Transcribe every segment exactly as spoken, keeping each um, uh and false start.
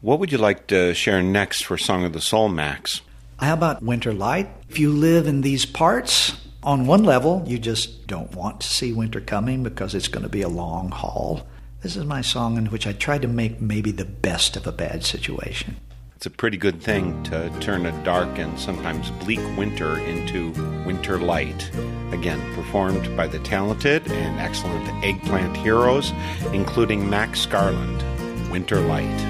What would you like to share next for Song of the Soul, Max? How about Winter Light? If you live in these parts, on one level, you just don't want to see winter coming because it's going to be a long haul. This is my song in which I try to make maybe the best of a bad situation. It's a pretty good thing to turn a dark and sometimes bleak winter into winter light. Again, performed by the talented and excellent Eggplant Heroes, including Max Garland, Winter Light.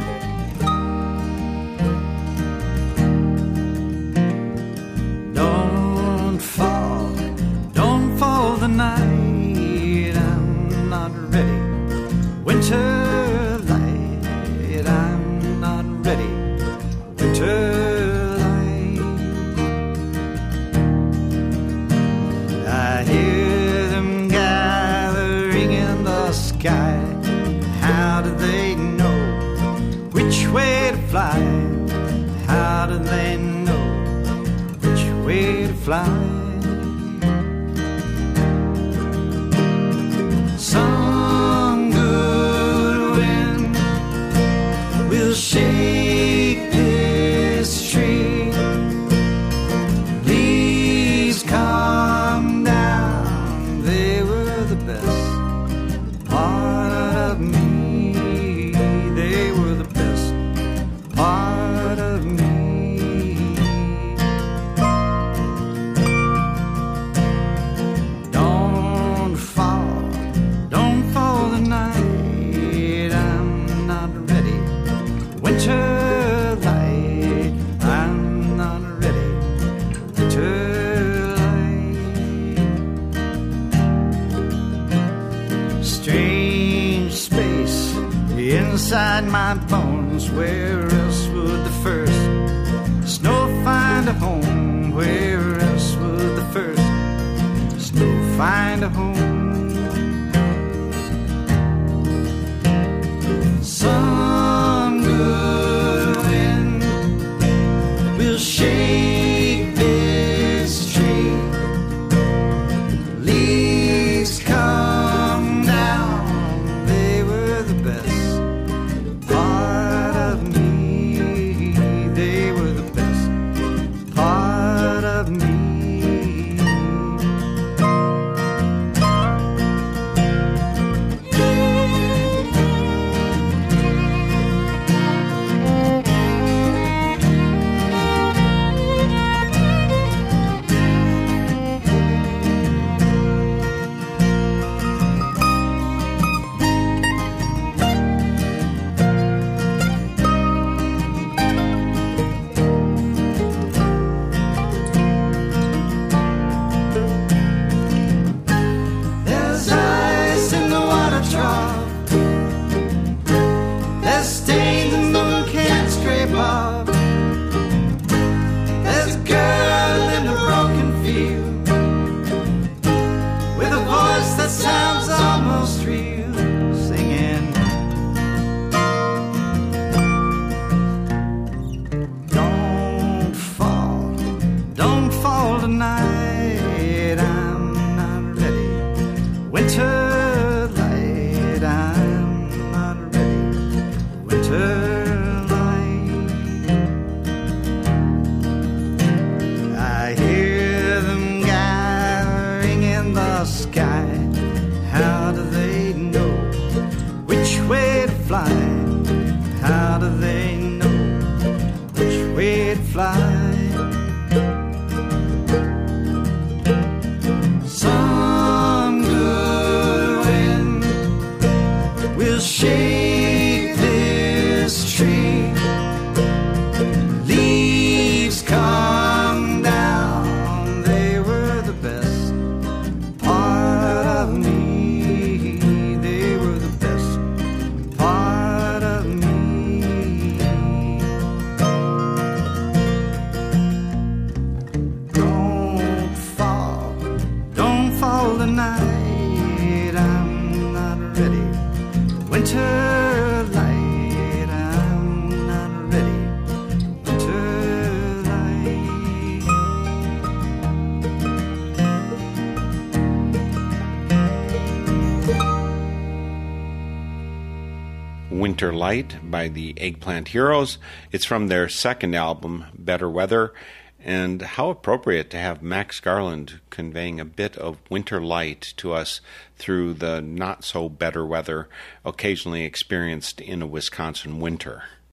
Don't fall, don't fall the night, I'm not ready. Winter light, I'm not ready. Winter light, I hear them gathering in the sky. How do they know which way to fly? How do they know which way to fly? Some good wind will shake this tree. Leaves come down, they were the best part of me. They were the best part of me. Don't fall, don't fall the night, I'm not ready. Winter light, I'm not ready. Winter light, strange space inside my bones. Where else would the first snow find a home? Where else would the first snow find a home? Some good wind will shake this tree. Leaves come down, they were the best part of me. They were the best part of me. There's ice in the water trough. There's stains the moon can't scrape off. There's a girl in a broken field with a voice that sounds almost real, singing. Don't fall, don't fall tonight, I'm not ready. Winter light, I'm not ready. Winter light, I hear them gathering in the sky. How do they know which way to fly? How do they know which way to fly? Some good wind will shake this tree. Leaves come down, they were the best part of me. They were the best part of me. Don't fall, don't fall the night, I'm not ready. Winter light, I'm not Winter Light by the Eggplant Heroes. It's from their second album, Better Weather. And how appropriate to have Max Garland conveying a bit of winter light to us through the not-so-better weather occasionally experienced in a Wisconsin winter.